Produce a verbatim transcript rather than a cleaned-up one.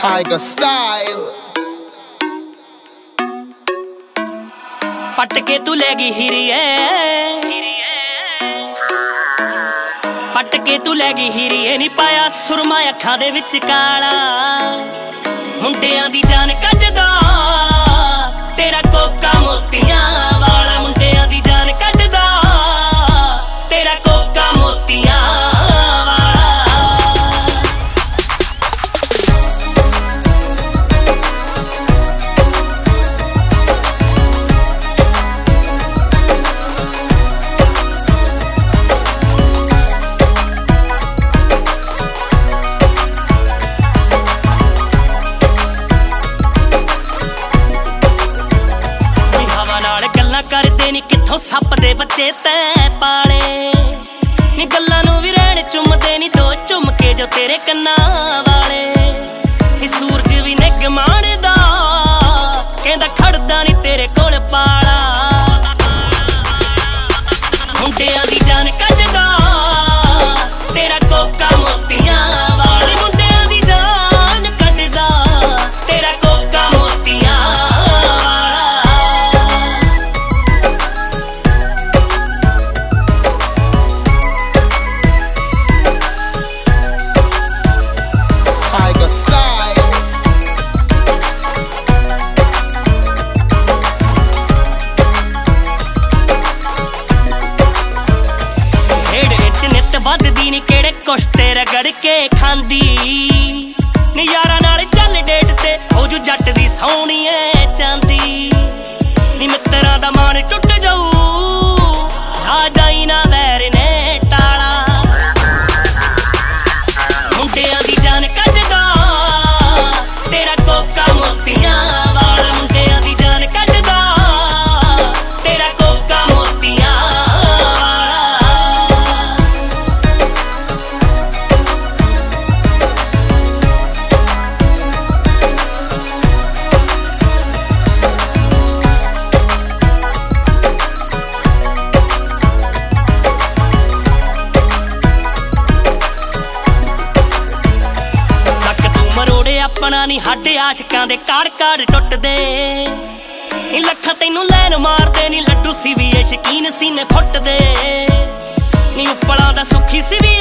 Tiger style। पट के तू ले गई हीरिए, पट के तू ले गई हीरिए नी पाया सुरमा अखां दे विच काला। मुंडियां दी जान कड्डदा तेरा कोका मोतियां वाला, मुंडियां दी जान कड्डदा तेरा कोका मोतियां करदे नी कित्थों सप दे बच्चे तैं पाले नी, गल्लां नूं वी रैण चुमदे नी दो झुमके जो तेरे कन्नां वाले। नी सूरज वी निग माणदा कहंदा खड़दा नी तेरे कोल पाला। मुंडियां दी जान कड्डदा तेरा कोका मोतियां वाले, मुंडियां दी जान कड्डदा तेरा कोका मोतियां। वधदी नी केड़े कुश्ते रगड़ के खांदी नी, यारां नाल चल डेट ते हो जू जट दी सोहणी ऐ चांदी नी। मित्तरां दा मान टुट जाऊ आ जाई ना वैर ने टाला। मुंडियां दी जान कड्डदा तेरा कोका मोतियां वाला, मुंडियां दी जान कड्डदा तेरा कोका मोतियां। अपना नी हाडे आशिकां दे काड़ काड़ टुटदे नी, लखां तैनूं लैन मारदे नी लड्डू सी वी शकीन सीने फुटदे नी। उपला दा सुखी सी वी